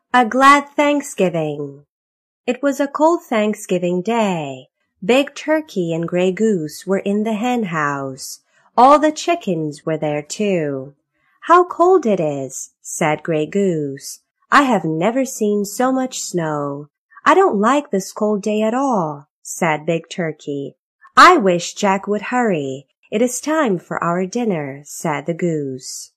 A glad Thanksgiving. It was a cold Thanksgiving day. Big Turkey and Gray Goose were in the hen house. All the chickens were there too. "How cold it is," said Gray Goose. "I have never seen so much snow. I don't like this cold day at all," said Big Turkey. "I wish Jack would hurry. It is time for our dinner," said the goose.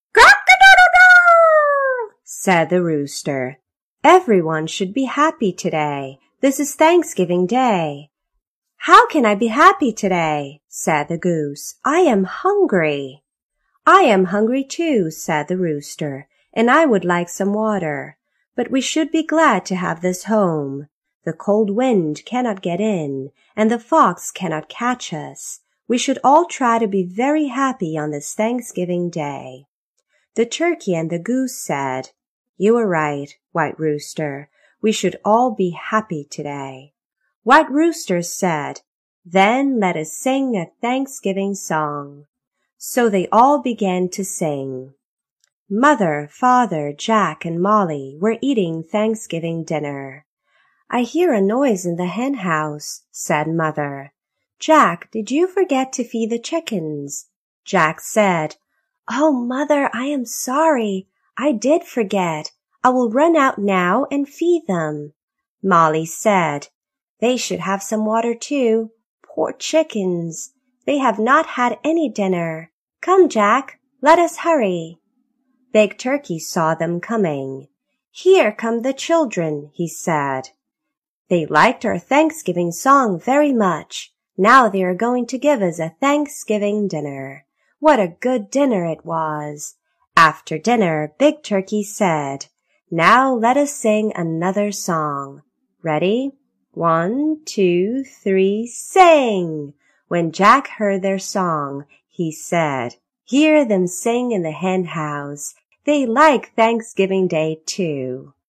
"Cock-a-doodle-doo," said the rooster. "Everyone should be happy today. This is Thanksgiving Day." "How can I be happy today?" said the goose. "I am hungry." "I am hungry too," said the rooster, "and I would like some water. But we should be glad to have this home. The cold wind cannot get in, and the fox cannot catch us. We should all try to be very happy on this Thanksgiving Day." The turkey and the goose said, "You are right, White Rooster. We should all be happy today." White Rooster said, "Then let us sing a Thanksgiving song." So they all began to sing. Mother, Father, Jack, and Molly were eating Thanksgiving dinner. "I hear a noise in the hen house," said Mother. "Jack, did you forget to feed the chickens?" Jack said, "Oh, Mother, I am sorry. I did forget. I will run out now and feed them." Molly said, "They should have some water too. Poor chickens. They have not had any dinner. Come, Jack, let us hurry." Big Turkey saw them coming. "Here come the children," he said. "They liked our Thanksgiving song very much. Now they are going to give us a Thanksgiving dinner." What a good dinner it was! After dinner, Big Turkey said, "Now let us sing another song. Ready? 1, 2, 3, sing!" When Jack heard their song, he said, "Hear them sing in the hen house. They like Thanksgiving Day too."